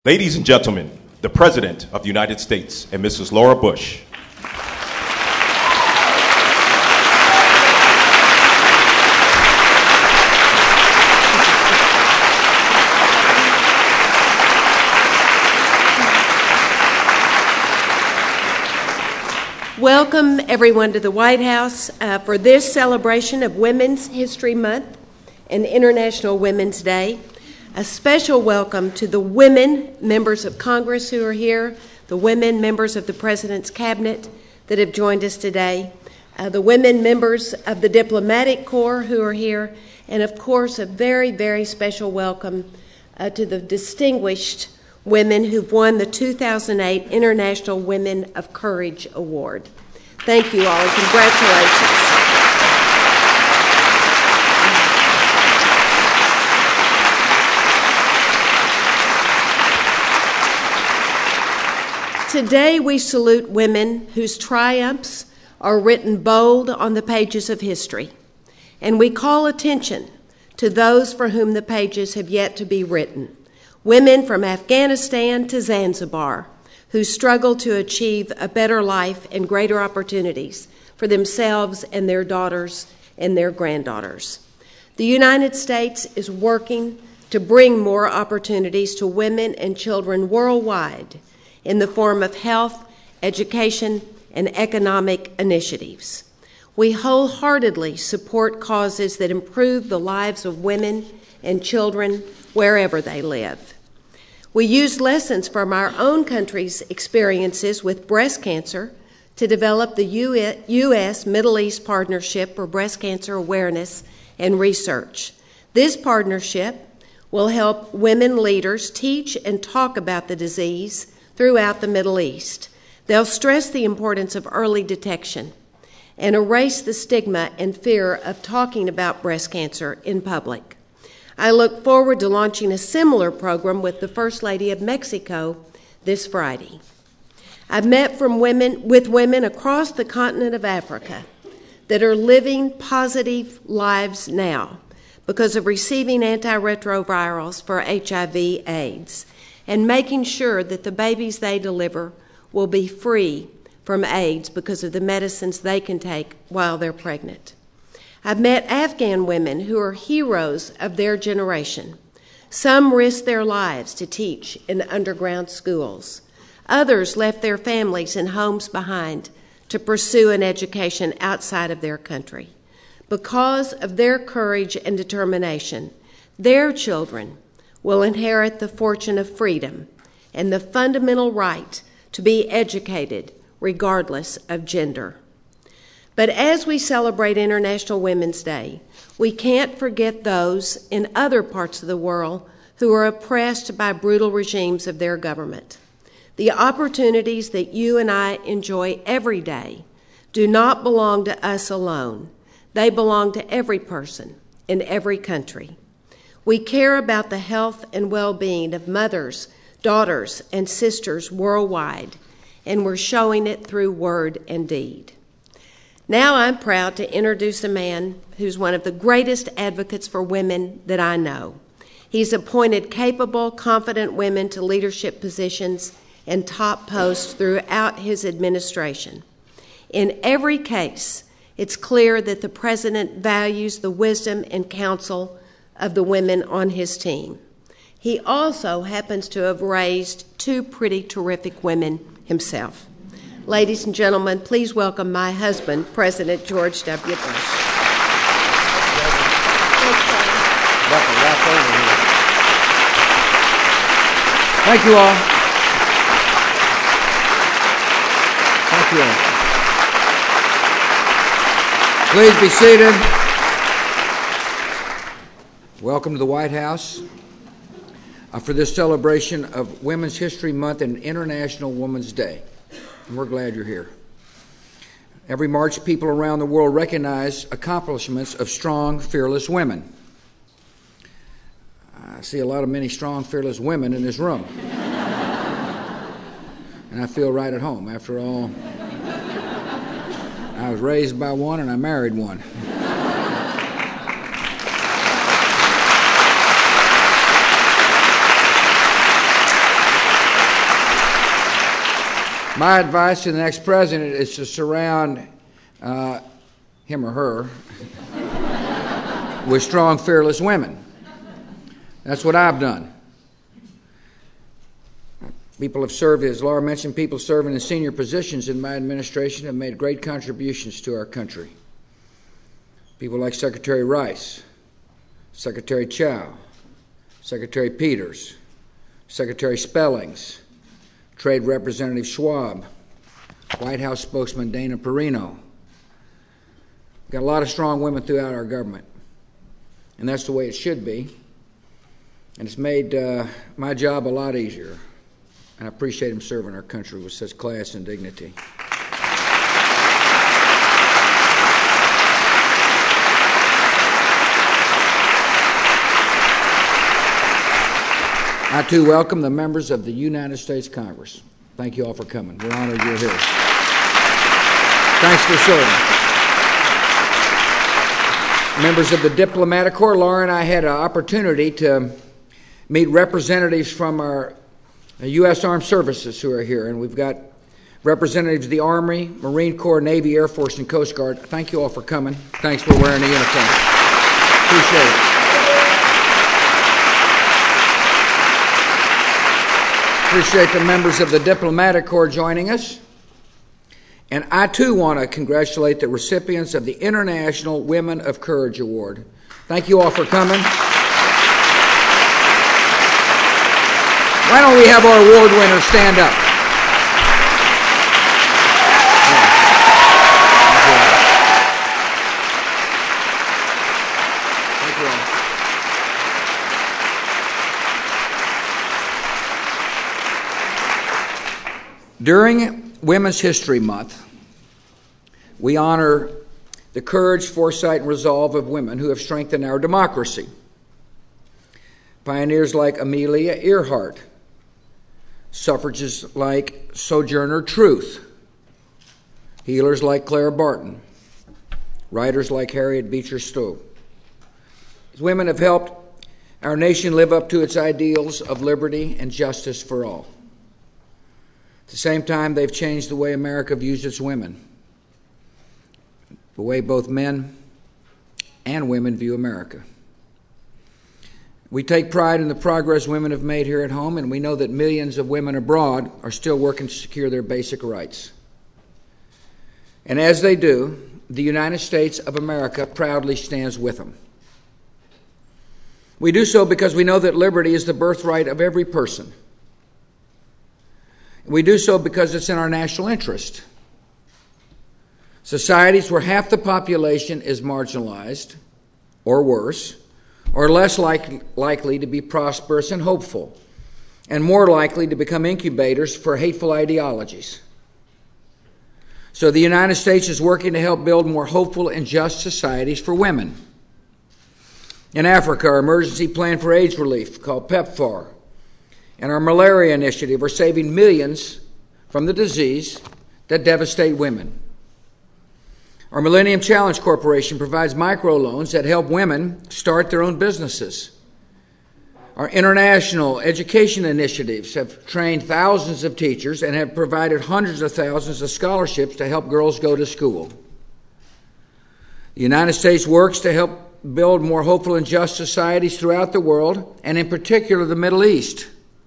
Ladies and gentlemen, the President of the United States and Mrs. Laura Bush. Welcome, everyone, to the White House for this celebration of Women's History Month and International Women's Day. A special welcome to the women members of Congress who are here, the women members of the President's Cabinet that have joined us today, the women members of the Diplomatic Corps who are here, and of course a very, very special welcome to the distinguished women who've won the 2008 International Women of Courage Award. Thank you all and congratulations. Today we salute women whose triumphs are written bold on the pages of history, and we call attention to those for whom the pages have yet to be written. Women from Afghanistan to Zanzibar who struggle to achieve a better life and greater opportunities for themselves and their daughters and their granddaughters. The United States is working to bring more opportunities to women and children worldwide in the form of health, education, and economic initiatives. We wholeheartedly support causes that improve the lives of women and children wherever they live. We use lessons from our own country's experiences with breast cancer to develop the U.S. Middle East Partnership for Breast Cancer Awareness and Research. This partnership will help women leaders teach and talk about the disease throughout the Middle East. They'll stress the importance of early detection and erase the stigma and fear of talking about breast cancer in public. I look forward to launching a similar program with the First Lady of Mexico this Friday. I've met with women across the continent of Africa that are living positive lives now because of receiving antiretrovirals for HIV/AIDS and making sure that the babies they deliver will be free from AIDS because of the medicines they can take while they're pregnant. I've met Afghan women who are heroes of their generation. Some risked their lives to teach in underground schools. Others left their families and homes behind to pursue an education outside of their country. Because of their courage and determination, their children will inherit the fortune of freedom and the fundamental right to be educated regardless of gender. But as we celebrate International Women's Day, we can't forget those in other parts of the world who are oppressed by brutal regimes of their government. The opportunities that you and I enjoy every day do not belong to us alone. They belong to every person in every country. We care about the health and well-being of mothers, daughters, and sisters worldwide, and we're showing it through word and deed. Now I'm proud to introduce a man who's one of the greatest advocates for women that I know. He's appointed capable, confident women to leadership positions and top posts throughout his administration. In every case, it's clear that the President values the wisdom and counsel of the women on his team. He also happens to have raised two pretty terrific women himself. Ladies and gentlemen, please welcome my husband, President George W. Bush. Thank you all. Thank you all. Please be seated. Welcome to the White House for this celebration of Women's History Month and International Women's Day. And we're glad you're here. Every March, people around the world recognize accomplishments of strong, fearless women. I see many strong, fearless women in this room. And I feel right at home. After all, I was raised by one and I married one. My advice to the next president is to surround him or her with strong, fearless women. That's what I've done. People have served, as Laura mentioned, people serving in senior positions in my administration have made great contributions to our country. People like Secretary Rice, Secretary Chow, Secretary Peters, Secretary Spellings, Trade Representative Schwab, White House spokesman Dana Perino. We've got a lot of strong women throughout our government, and that's the way it should be. And it's made my job a lot easier. And I appreciate them serving our country with such class and dignity. I, too, welcome the members of the United States Congress. Thank you all for coming. We're honored you're here. Thanks for serving. Members of the Diplomatic Corps, Laura and I had an opportunity to meet representatives from our U.S. Armed Services who are here, and we've got representatives of the Army, Marine Corps, Navy, Air Force, and Coast Guard. Thank you all for coming. Thanks for wearing the uniform. Appreciate it. Appreciate the members of the Diplomatic Corps joining us. And I, too, want to congratulate the recipients of the International Women of Courage Award. Thank you all for coming. Why don't we have our award winners stand up? Thank you. During Women's History Month, we honor the courage, foresight, and resolve of women who have strengthened our democracy. Pioneers like Amelia Earhart, suffragists like Sojourner Truth, healers like Clara Barton, writers like Harriet Beecher Stowe. These women have helped our nation live up to its ideals of liberty and justice for all. At the same time, they've changed the way America views its women, the way both men and women view America. We take pride in the progress women have made here at home, and we know that millions of women abroad are still working to secure their basic rights. And as they do, the United States of America proudly stands with them. We do so because we know that liberty is the birthright of every person. We do so because it's in our national interest. Societies where half the population is marginalized, or worse, are less likely to be prosperous and hopeful, and more likely to become incubators for hateful ideologies. So the United States is working to help build more hopeful and just societies for women. In Africa, our emergency plan for AIDS relief, called PEPFAR, and our malaria initiative are saving millions from the disease that devastate women. Our Millennium Challenge Corporation provides microloans that help women start their own businesses. Our international education initiatives have trained thousands of teachers and have provided hundreds of thousands of scholarships to help girls go to school. The United States works to help build more hopeful and just societies throughout the world, and in particular the Middle East.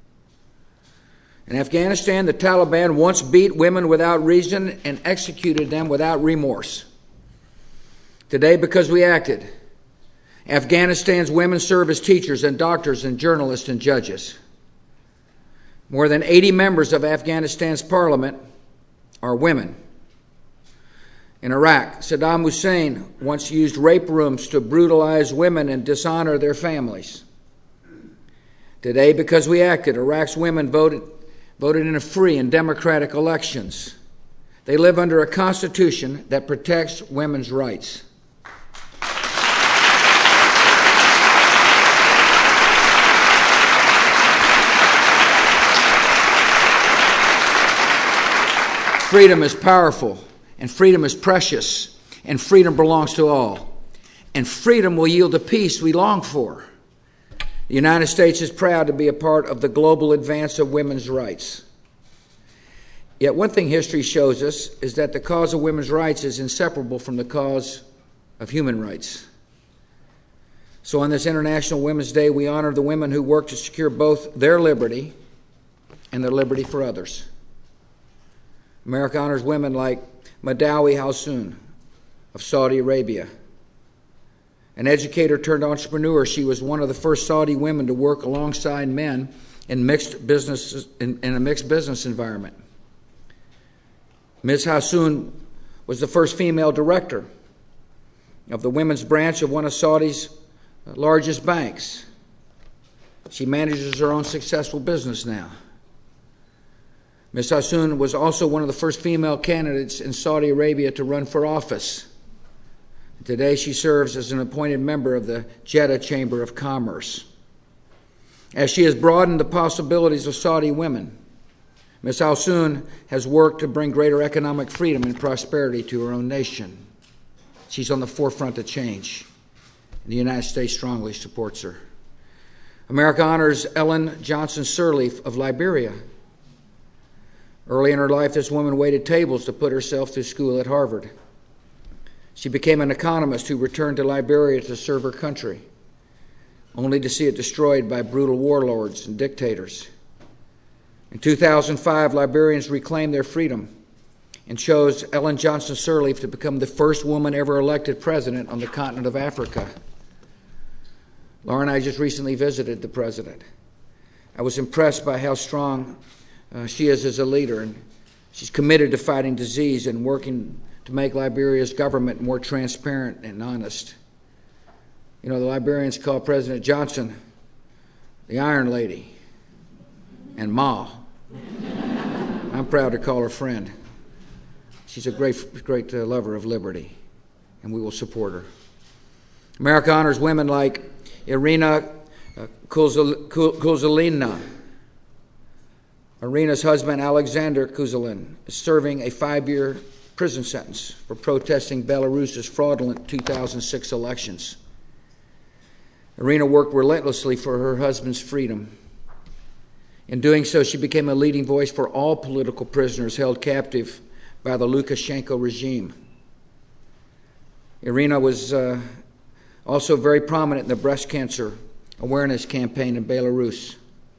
In Afghanistan, the Taliban once beat women without reason and executed them without remorse. Today, because we acted, Afghanistan's women serve as teachers and doctors and journalists and judges. More than 80 members of Afghanistan's parliament are women. In Iraq, Saddam Hussein once used rape rooms to brutalize women and dishonor their families. Today, because we acted, Iraq's women voted in a free and democratic elections. They live under a constitution that protects women's rights. Freedom is powerful, and freedom is precious, and freedom belongs to all. And freedom will yield the peace we long for. The United States is proud to be a part of the global advance of women's rights. Yet one thing history shows us is that the cause of women's rights is inseparable from the cause of human rights. So on this International Women's Day, we honor the women who work to secure both their liberty and the liberty for others. America honors women like Madawi Halsoon of Saudi Arabia. An educator turned entrepreneur, she was one of the first Saudi women to work alongside men in a mixed business environment. Ms. Halsoon was the first female director of the women's branch of one of Saudi's largest banks. She manages her own successful business now. Ms. Halsoon was also one of the first female candidates in Saudi Arabia to run for office. Today she serves as an appointed member of the Jeddah Chamber of Commerce. As she has broadened the possibilities of Saudi women, Ms. Halsoon has worked to bring greater economic freedom and prosperity to her own nation. She's on the forefront of change, and the United States strongly supports her. America honors Ellen Johnson Sirleaf of Liberia. Early in her life, this woman waited tables to put herself through school at Harvard. She became an economist who returned to Liberia to serve her country, only to see it destroyed by brutal warlords and dictators. In 2005, Liberians reclaimed their freedom and chose Ellen Johnson Sirleaf to become the first woman ever elected president on the continent of Africa. Laura and I just recently visited the president. I was impressed by how strong she is as a leader, and she's committed to fighting disease and working to make Liberia's government more transparent and honest. You know, the Liberians call President Johnson the Iron Lady and Ma. I'm proud to call her friend. She's a great lover of liberty, and we will support her. America honors women like Irina Kuzulina. Irina's husband, Alexander Kuzulin, is serving a 5-year prison sentence for protesting Belarus's fraudulent 2006 elections. Irina worked relentlessly for her husband's freedom. In doing so, she became a leading voice for all political prisoners held captive by the Lukashenko regime. Irina was also very prominent in the breast cancer awareness campaign in Belarus.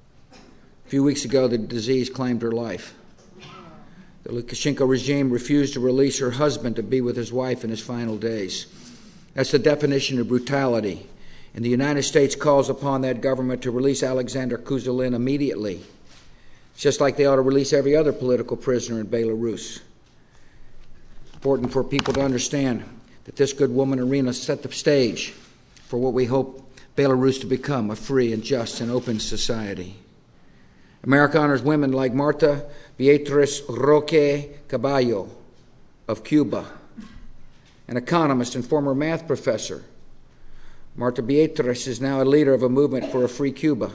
A few weeks ago, the disease claimed her life. The Lukashenko regime refused to release her husband to be with his wife in his final days. That's the definition of brutality. And the United States calls upon that government to release Alexander Kuzulin immediately, just like they ought to release every other political prisoner in Belarus. Important for people to understand that this good woman, Irina, set the stage for what we hope Belarus to become, a free and just and open society. America honors women like Marta Beatriz Roque Caballo of Cuba, an economist and former math professor. Marta Beatriz is now a leader of a movement for a free Cuba.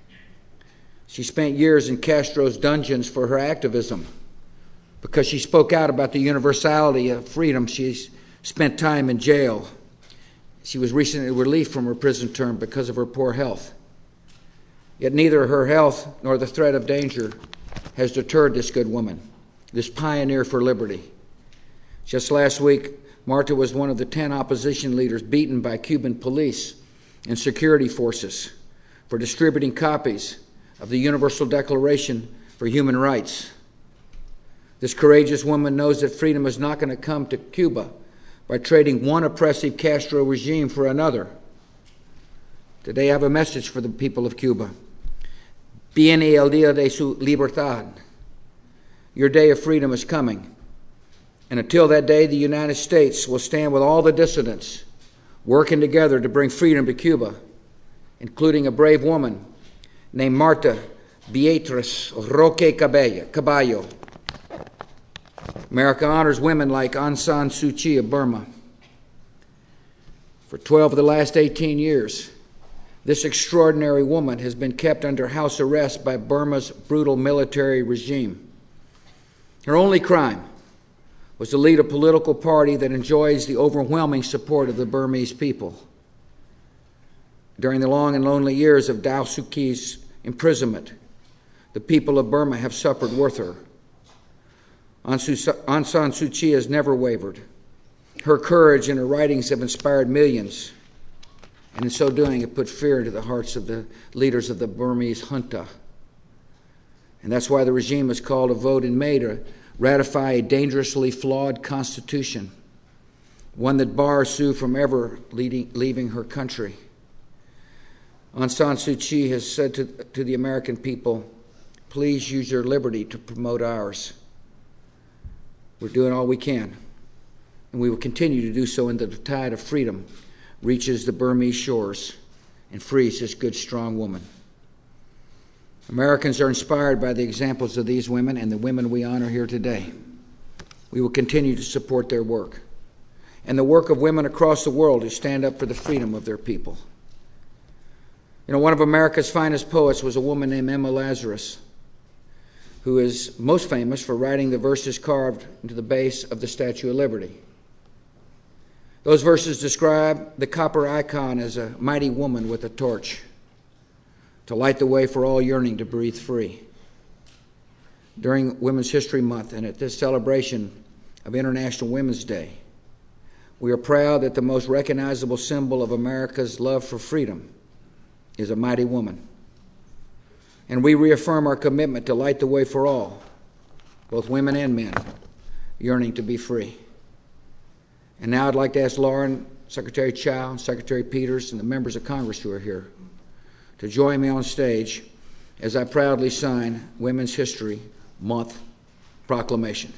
She spent years in Castro's dungeons for her activism. Because she spoke out about the universality of freedom, she spent time in jail. She was recently released from her prison term because of her poor health. Yet neither her health nor the threat of danger has deterred this good woman, this pioneer for liberty. Just last week, Marta was one of the 10 opposition leaders beaten by Cuban police and security forces for distributing copies of the Universal Declaration for Human Rights. This courageous woman knows that freedom is not going to come to Cuba by trading one oppressive Castro regime for another. Today I have a message for the people of Cuba. Viene el día de su libertad. Your day of freedom is coming. And until that day, the United States will stand with all the dissidents working together to bring freedom to Cuba, including a brave woman named Marta Beatriz Roque Caballo. America honors women like Aung San Suu Kyi of Burma. For 12 of the last 18 years, this extraordinary woman has been kept under house arrest by Burma's brutal military regime. Her only crime was to lead a political party that enjoys the overwhelming support of the Burmese people. During the long and lonely years of Daw Suu Kyi's imprisonment, the people of Burma have suffered with her. Aung San Suu Kyi has never wavered. Her courage and her writings have inspired millions, and in so doing, it put fear into the hearts of the leaders of the Burmese junta. And that's why the regime has called a vote in May to ratify a dangerously flawed constitution, one that bars Suu from ever leaving her country. Aung San Suu Kyi has said to the American people, please use your liberty to promote ours. We're doing all we can, and we will continue to do so until the tide of freedom reaches the Burmese shores and frees this good, strong woman. Americans are inspired by the examples of these women and the women we honor here today. We will continue to support their work and the work of women across the world who stand up for the freedom of their people. You know, one of America's finest poets was a woman named Emma Lazarus, who is most famous for writing the verses carved into the base of the Statue of Liberty. Those verses describe the copper icon as a mighty woman with a torch to light the way for all yearning to breathe free. During Women's History Month and at this celebration of International Women's Day, we are proud that the most recognizable symbol of America's love for freedom is a mighty woman. And we reaffirm our commitment to light the way for all, both women and men, yearning to be free. And now I'd like to ask Lauren, Secretary Chao, Secretary Peters, and the members of Congress who are here to join me on stage as I proudly sign Women's History Month proclamation.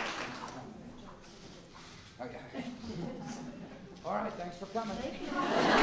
All right, thanks for coming.